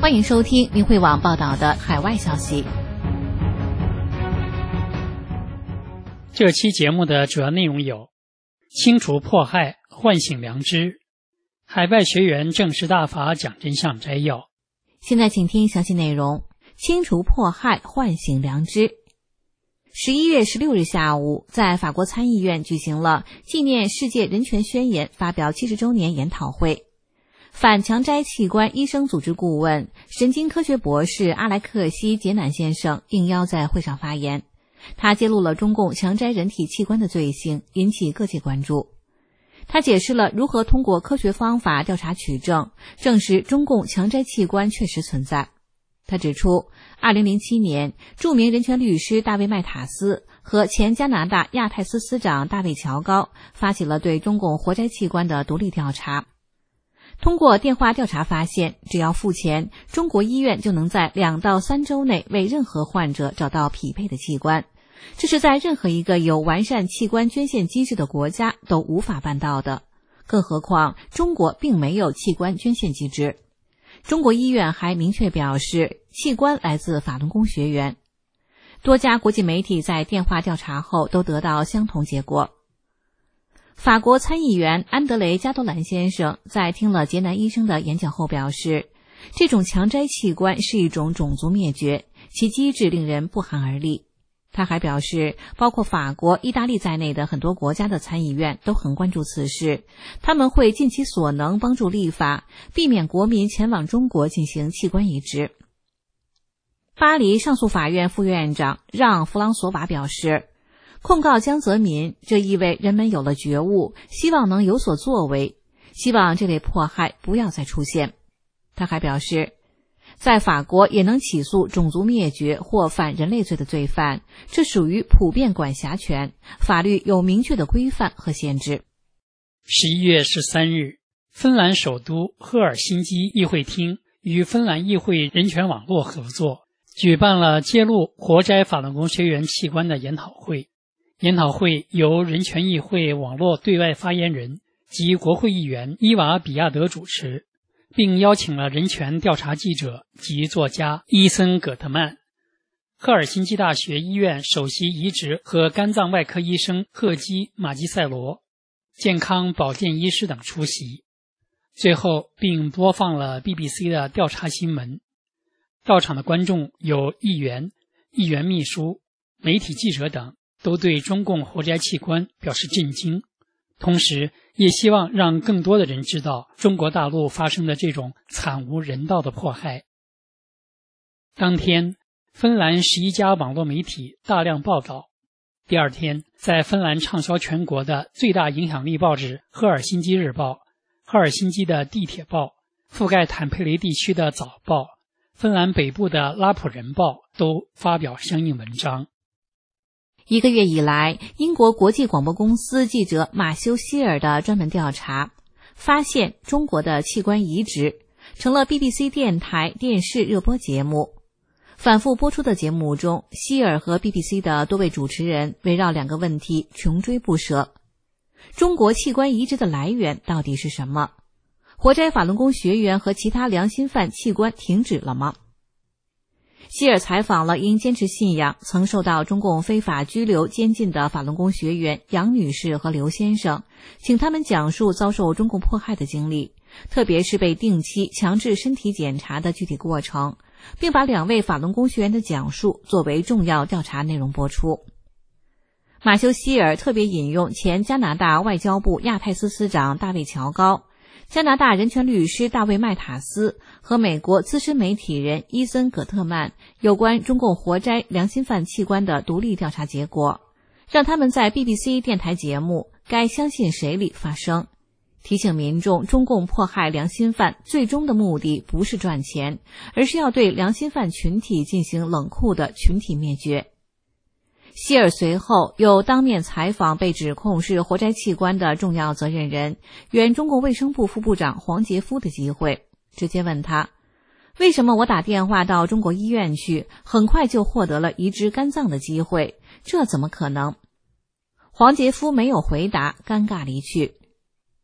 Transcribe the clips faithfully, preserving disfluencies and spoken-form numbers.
欢迎收听明慧网报道的海外消息。 这期节目的主要内容有：清除迫害，唤醒良知；海外学员正式大法讲真相摘要。 现在请听详细内容：清除迫害，唤醒良知。十一月十六日下午，在法国参议院举行了纪念世界人权宣言发表七十周年研讨会。反强摘器官医生组织顾问、神经科学博士阿莱克西·杰南先生应邀在会上发言。他揭露了中共强摘人体器官的罪行，引起各界关注。他解释了如何通过科学方法调查取证，证实中共强摘器官确实存在。他指出，二零零七年，著名人权律师大卫·麦塔斯和前加拿大亚太司司长大卫·乔高发起了对中共活摘器官的独立调查。通过电话调查发现，只要付钱，中国医院就能在两到三周内为任何患者找到匹配的器官。这是在任何一个有完善器官捐献机制的国家都无法办到的，更何况中国并没有器官捐献机制。中国医院还明确表示，器官来自法轮功学员。多家国际媒体在电话调查后都得到相同结果。法国参议员安德雷·加多兰先生在听了杰南医生的演讲后表示，这种强摘器官是一种种族灭绝，其机制令人不寒而栗。他还表示，包括法国、意大利在内的很多国家的参议院都很关注此事，他们会尽其所能帮助立法，避免国民前往中国进行器官移植。巴黎上诉法院副院长让·弗朗索瓦表示，控告江泽民，这意味人们有了觉悟，希望能有所作为，希望这类迫害不要再出现。他还表示，在法国也能起诉种族灭绝或反人类罪的罪犯，这属于普遍管辖权，法律有明确的规范和限制。 十一月十三日，芬兰首都赫尔辛基议会厅与芬兰议会人权网络合作，举办了揭露活摘法轮功学员器官的研讨会。研讨会由人权议会网络对外发言人及国会议员伊瓦比亚德主持，并邀请了人权调查记者及作家伊森·葛特曼、赫尔辛基大学医院首席移植和肝脏外科医生赫基·马基塞罗、健康保健医师等出席。最后并播放了 B B C 的调查新闻。到场的观众有议员、议员秘书、媒体记者等，都对中共活摘器官表示震惊，同时也希望让更多的人知道中国大陆发生的这种惨无人道的迫害。当天，芬兰十一家网络媒体大量报道。第二天，在芬兰畅销全国的最大影响力报纸《赫尔辛基日报》、赫尔辛基的地铁报、覆盖坦佩雷地区的早报、芬兰北部的拉普人报都发表相应文章。 一个月以来，英国国际广播公司记者马修·希尔的专门调查发现，中国的器官移植成了 B B C 电台电视热播节目。反复播出的节目中，希尔和 B B C 的多位主持人围绕两个问题穷追不舍：中国器官移植的来源到底是什么？活摘法轮功学员和其他良心犯器官停止了吗？希尔采访了因坚持信仰曾受到中共非法拘留监禁的法轮功学员杨女士和刘先生，请他们讲述遭受中共迫害的经历，特别是被定期强制身体检查的具体过程，并把两位法轮功学员的讲述作为重要调查内容播出。马修·希尔特别引用前加拿大外交部亚太司司长大卫·乔高、加拿大人权律师大卫·麦塔斯和美国资深媒体人伊森·葛特曼有关中共活摘良心犯器官的独立调查结果，让他们在 B B C 电台节目《该相信谁》里发声，提醒民众中共迫害良心犯最终的目的不是赚钱，而是要对良心犯群体进行冷酷的群体灭绝。希尔随后又当面采访被指控是活摘器官的重要责任人，原中共卫生部副部长黄杰夫的机会，直接问他，为什么我打电话到中国医院去，很快就获得了移植肝脏的机会？这怎么可能？黄杰夫没有回答，尴尬离去。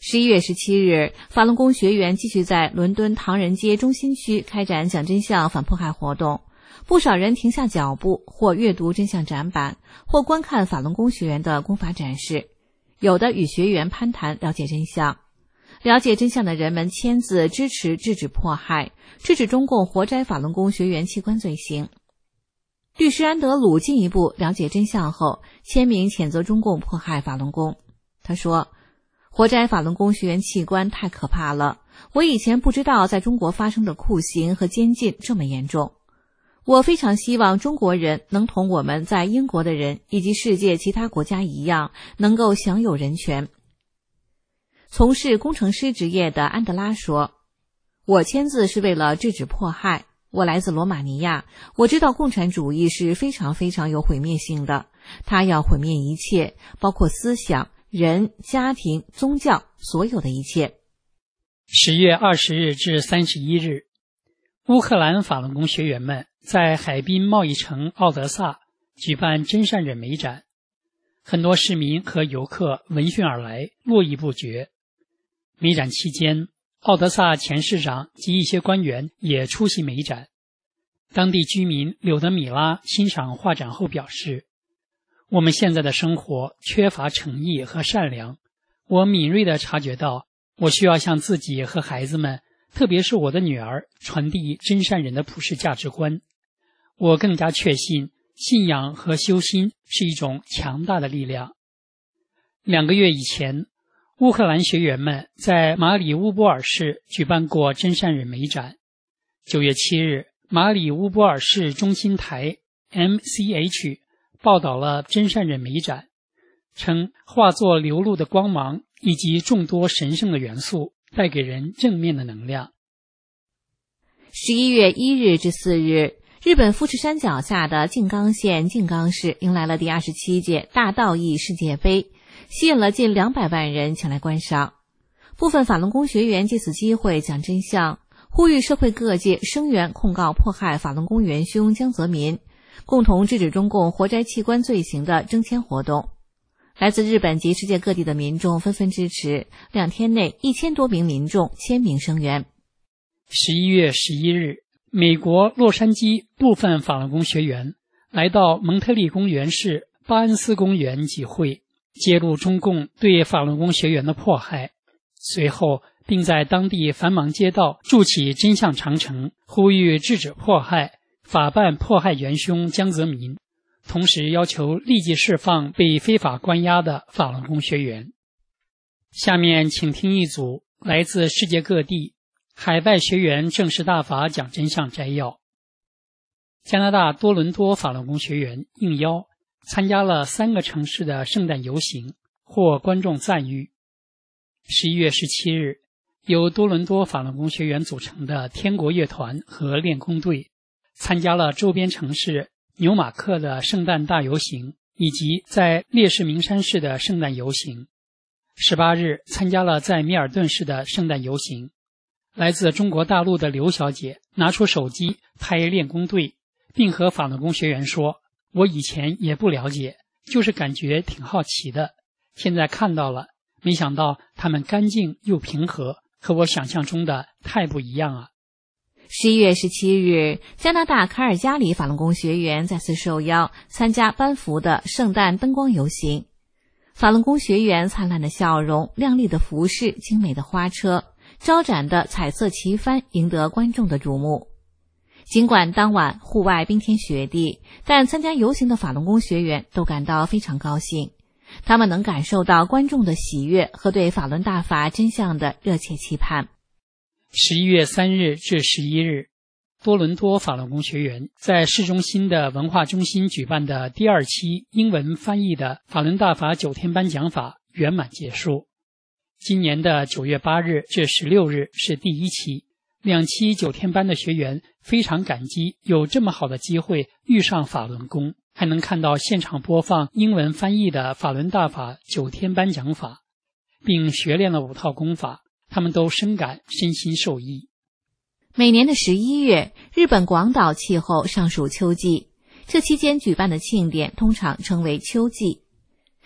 十一月十七日，法轮功学员继续在伦敦唐人街中心区开展讲真相反迫害活动，不少人停下脚步，或阅读真相展板，或观看法轮功学员的功法展示，有的与学员攀谈了解真相。了解真相的人们签字支持制止迫害，制止中共活摘法轮功学员器官罪行。律师安德鲁进一步了解真相后，签名谴责中共迫害法轮功。他说，活摘法轮功学员器官太可怕了，我以前不知道在中国发生的酷刑和监禁这么严重。我非常希望中国人能同我们在英国的人以及世界其他国家一样，能够享有人权。从事工程师职业的安德拉说，我签字是为了制止迫害，我来自罗马尼亚，我知道共产主义是非常非常有毁灭性的，它要毁灭一切，包括思想、人、家庭、宗教，所有的一切。 十月二十日至三十一日，乌克兰法轮功学员们在海滨贸易城奥德萨举办真善忍美展，很多市民和游客闻讯而来，络绎不绝。美展期间，奥德萨前市长及一些官员也出席美展。当地居民柳德米拉欣赏画展后表示，我们现在的生活缺乏诚意和善良，我敏锐地察觉到，我需要向自己和孩子们，特别是我的女儿，传递真善忍的普世价值观。我更加确信，信仰和修心是一种强大的力量。两个月以前，乌克兰学员们在马里乌波尔市举办过真善忍美展。九月七日，马里乌波尔市中心台 M C H 报道了真善忍美展，称化作流露的光芒以及众多神圣的元素带给人正面的能量。 十一月一日至四日，日本富士山脚下的静冈县静冈市迎来了第二十七届大道义世界杯，吸引了近两百万人前来观赏。部分法轮功学员借此机会讲真相，呼吁社会各界声援控告迫害法轮功元凶江泽民，共同制止中共活摘器官罪行的征签活动。来自日本及世界各地的民众纷纷支持，两天内一千多名民众签名声援。 十一月十一日，美国洛杉矶部分法轮功学员来到蒙特利公园市巴恩斯公园集会，揭露中共对法轮功学员的迫害，随后并在当地繁忙街道筑起真相长城，呼吁制止迫害，法办迫害元凶江泽民，同时要求立即释放被非法关押的法轮功学员。下面请听一组来自世界各地海外学员正式大法讲真相摘要。加拿大多伦多法轮功学员应邀参加了三个城市的圣诞游行，获观众赞誉。十一月十七日，由多伦多法轮功学员组成的天国乐团和练功队参加了周边城市纽马克的圣诞大游行，以及在烈士明山市的圣诞游行。十八日参加了在米尔顿市的圣诞游行。来自中国大陆的刘小姐拿出手机拍练功队，并和法轮功学员说，我以前也不了解，就是感觉挺好奇的，现在看到了，没想到他们干净又平和，和我想象中的太不一样啊。 十一月十七日，加拿大卡尔加里法轮功学员再次受邀参加班福的圣诞灯光游行。法轮功学员灿烂的笑容、亮丽的服饰、精美的花车、招展的彩色旗帆赢得观众的瞩目。尽管当晚户外冰天雪地，但参加游行的法轮功学员都感到非常高兴，他们能感受到观众的喜悦和对法轮大法真相的热切期盼。 十一月三日至十一日，多伦多法轮功学员在市中心的文化中心举办的第二期英文翻译的法轮大法九天班讲法圆满结束。今年的九月八日至十六日是第一期，两期九天班的学员非常感激有这么好的机会遇上法轮功，还能看到现场播放英文翻译的法轮大法九天班讲法，并学练了五套功法，他们都深感身心受益。 每年的十一月，日本广岛气候尚属秋季，这期间举办的庆典通常称为秋季。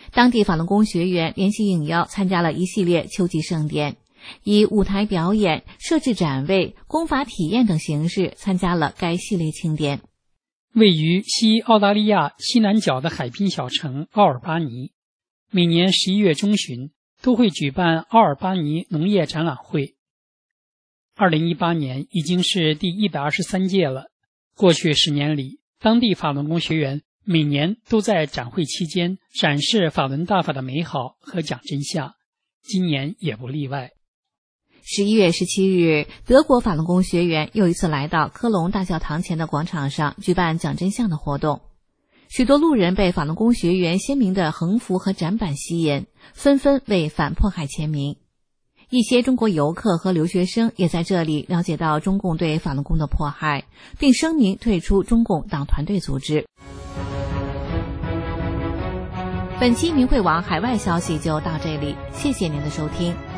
当地法轮功学员联系应邀参加了一系列秋季盛典，以舞台表演、设置展位、功法体验等形式参加了该系列庆典。 位于西澳大利亚西南角的海滨小城奥尔巴尼，每年十一月中旬都会举办奥尔巴尼农业展览会。二零一八年已经是第一百二十三届了。过去十年里，当地法轮功学员每年都在展会期间展示法轮大法的美好和讲真相，今年也不例外。 十一月十七日，德国法轮功学员又一次来到科隆大教堂前的广场上举办讲真相的活动。许多路人被法轮功学员鲜明的横幅和展板吸引，纷纷为反迫害签名。一些中国游客和留学生也在这里了解到中共对法轮功的迫害，并声明退出中共党团队组织。本期明慧网海外消息就到这里，谢谢您的收听。